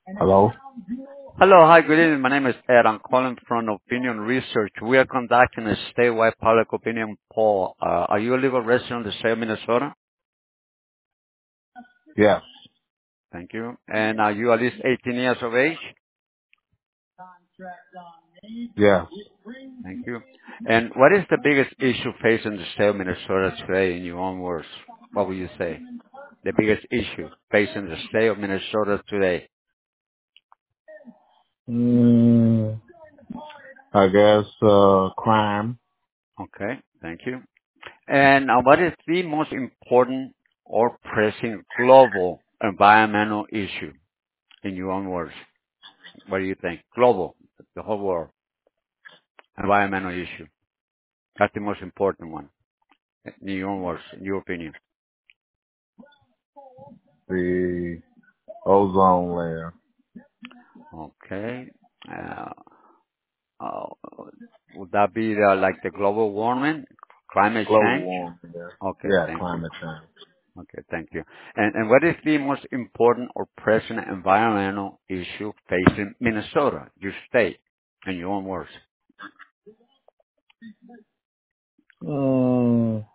Hello? Hello. Hi, good evening. My name is Ed. I'm calling from Opinion Research. We are conducting a statewide public opinion poll. Are you a legal resident of the state of Minnesota? Yes. Thank you. And are you at least 18 years of age? Yes. Thank you. And what is the biggest issue facing the state of Minnesota today in your own words? What would you say? The biggest issue facing the state of Minnesota today? Mm, I guess, crime. Okay. Thank you. And what is the most important or pressing global environmental issue in your own words? What do you think? Global, the whole world, environmental issue. That's the most important one, in your own words, in your opinion. The ozone layer. Okay. Uh, uh, would that be like the global warming, climate Global change? warming. Yeah. Okay, Yeah, thank you. climate change. Okay, thank you. And what is the most important or present environmental issue facing Minnesota, your state, in your own words? Mm,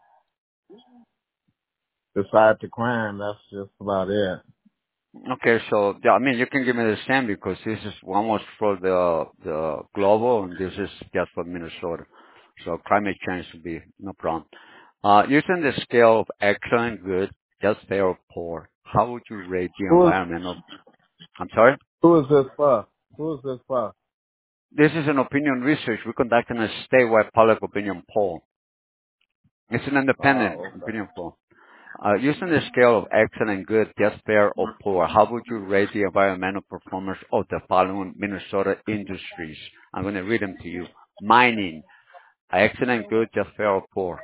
besides the crime, that's just about it. Okay, so yeah, I mean, you can give me the same because this is one was for the global and this is just for Minnesota. So climate change would be no problem. Using the scale of excellent, good, just fair, or poor, how would you rate the Who is, environmental? I'm sorry? who is this for? Who is this for? This is an opinion research. We're conducting a statewide public opinion poll. It's an independent Oh, okay. opinion poll. Using the scale of excellent, good, just fair, or poor, how would you rate the environmental performance of the following Minnesota industries? I'm going to read them to you. Mining, excellent, good, just fair, or poor.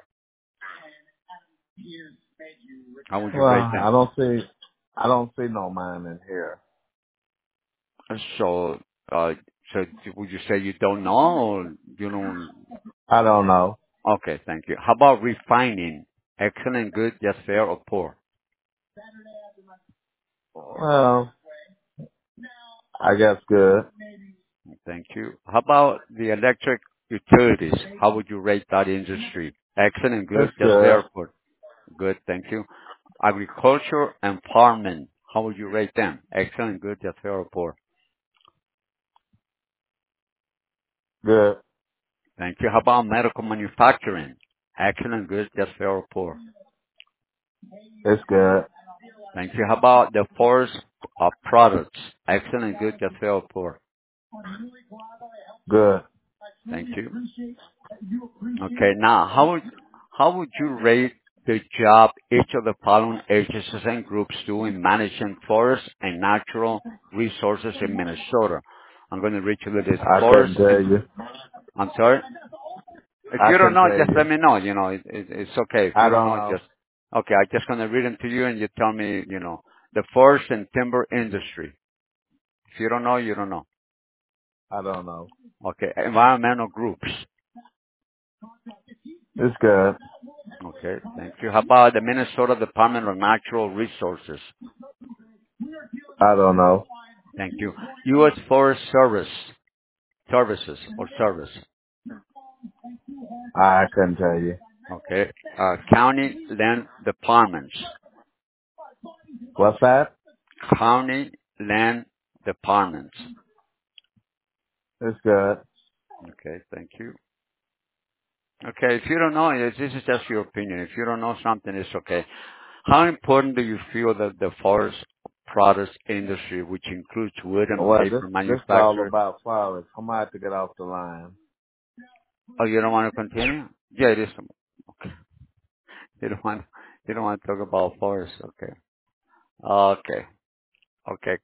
How would you Well, rate them? I don't see no mine in here. So, uh, so would you say you don't know or you don't? I don't know. Okay, thank you. How about refining? Excellent, good, just fair, or poor? Well, I guess good. Thank you. How about the electric utilities? How would you rate that industry? Excellent, good, It's just good. fair, or good, thank you. Agriculture and farming, how would you rate them? Excellent, good, just fair, or poor? Good. Thank you. How about medical manufacturing? Excellent, good, just fair, or poor? It's good. Thank you. How about the forest products? Excellent, good, just fair, or poor? Good. Thank you. Okay, now how would you rate the job each of the following agencies and groups do in managing forests and natural resources in Minnesota? I'm going to read you the list. I couldn't Forests and tell you. I'm sorry. If I you don't couldn't know, tell just you. let me know. It's okay. If I you don't don't know, know. just okay. I'm just going to read them to you, and you tell me. The forest and timber industry. If you don't know, you don't know. I don't know. Okay. Environmental groups. It's good. Okay. Thank you. How about the Minnesota Department of Natural Resources? I don't know. Thank you. U.S. Forest Service. Services or service. I couldn't tell you. Okay. County land departments. What's that? County land departments. It's good. Okay. Thank you. Okay. If you don't know, this is just your opinion. If you don't know something, it's okay. How important do you feel that the forest products industry, which includes wood and Well, this paper this is all manufacturer, about flowers. I'm gonna have to get off the line. oh, you don't want to continue? Yeah, it is. Okay. You don't want to talk about forests. Okay. Okay. Okay.